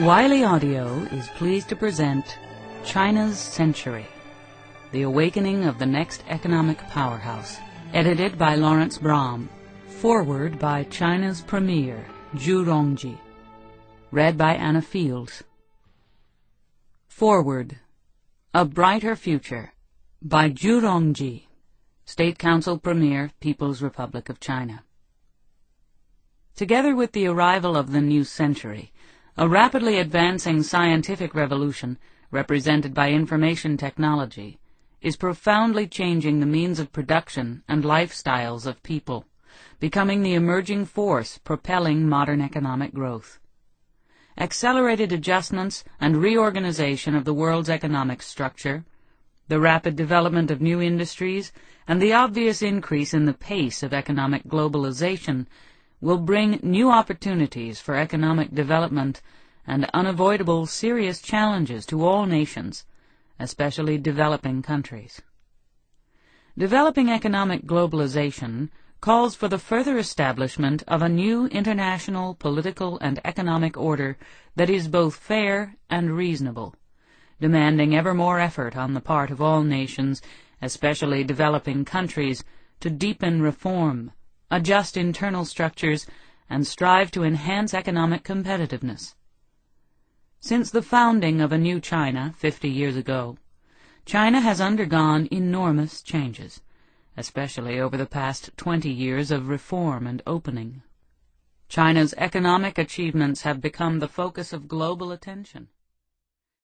Wiley Audio is pleased to present China's Century, The Awakening of the Next Economic Powerhouse, edited by Lawrence Brahm, foreword by China's Premier, Zhu Rongji, read by Anna Fields. Foreword. A Brighter Future, by Zhu Rongji, State Council Premier, People's Republic of China. Together with the arrival of the new century, a rapidly advancing scientific revolution, represented by information technology, is profoundly changing the means of production and lifestyles of people, becoming the emerging force propelling modern economic growth. Accelerated adjustments and reorganization of the world's economic structure, the rapid development of new industries, and the obvious increase in the pace of economic globalization will bring new opportunities for economic development and unavoidable serious challenges to all nations, especially developing countries. Developing economic globalization calls for the further establishment of a new international political and economic order that is both fair and reasonable, demanding ever more effort on the part of all nations, especially developing countries, to deepen reform, adjust internal structures, and strive to enhance economic competitiveness. Since the founding of a new China 50 years ago, China has undergone enormous changes, especially over the past 20 years of reform and opening. China's economic achievements have become the focus of global attention.